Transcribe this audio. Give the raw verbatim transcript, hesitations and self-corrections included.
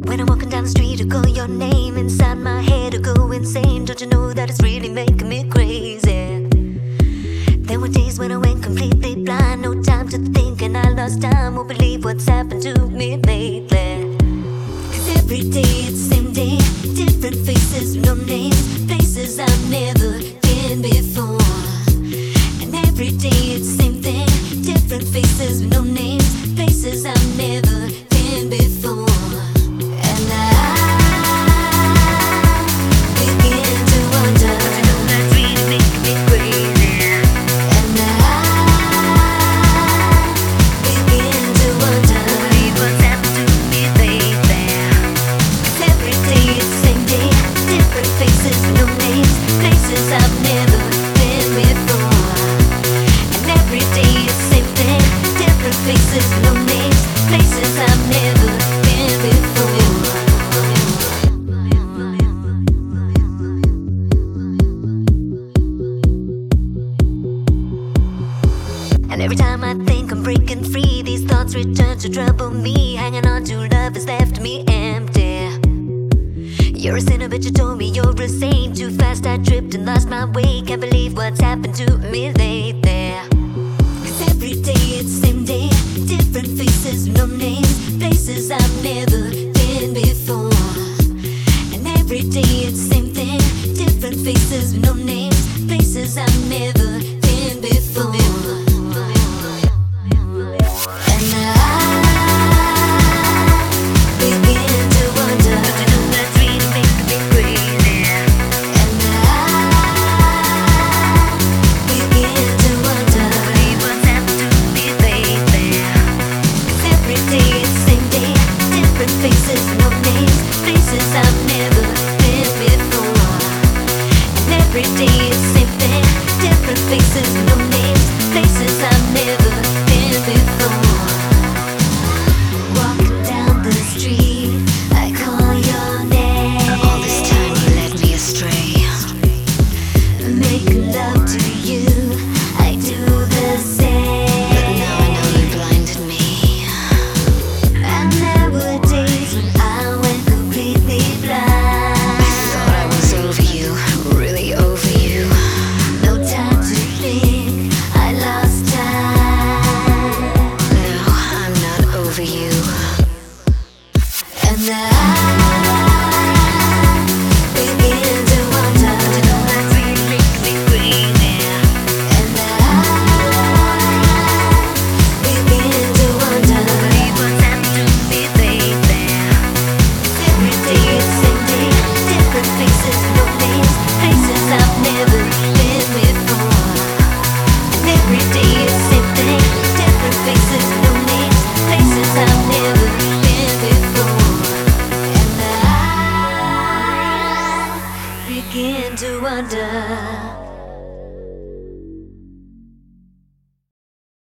When I'm walking down the street, I call your name. Inside my head, I go insane. Don't you know that it's really making me crazy? There were days when I went completely blind. No time to think and I lost time. Won't believe what's happened to me lately. Cause every day it's the same day. Different faces, no names. Places I've never been before. And every day it's the same thing. Different faces, no names. Places I've never been before. And I begin to wonder. I know that's really making me crazy. And I begin to wonder. Believe what's happened to me lately. 'Cause every day it's the same day. Different faces, no names. Places I've never been before. And every day it's the same thing. Different faces, no names. Places I've never been before. And every time I think I'm breaking free, these thoughts return to trouble me. Hanging on to love has left me empty. You're a sinner, but you told me you're a saint. Too fast I tripped and lost my way. Can't believe what's happened to me lately. 'Cause every day it's the same day. Different faces, no names. Places I've never been before. And every day it's the same thing. Different faces, no names. Places I've never been before. And I begin to wonder. I know that's really making me crazy. And I begin to wonder. Believe what's happened to me lately. 'Cause every day it's the same day. Different faces, no names. Places I've never been before. And every day it's the same thing. Different faces, no names. Places I've never been before. Walking down the street, I call your name. All this time you led me astray. Make love to you, I do the same. But now I know you blinded me. And there were days when I went completely blind. I thought I was over you, really over you. No time to think, I lost time. No, I'm not over you. And I begin to wonder. I know that's really making me crazy. And I begin to wonder. Believe what's happened to me lately. 'Cause every day it's the same day. Different faces, no names. Places I've never been before. And every day it's the same thing. Different faces, no names. Places I've never been before. And I begin to wonder.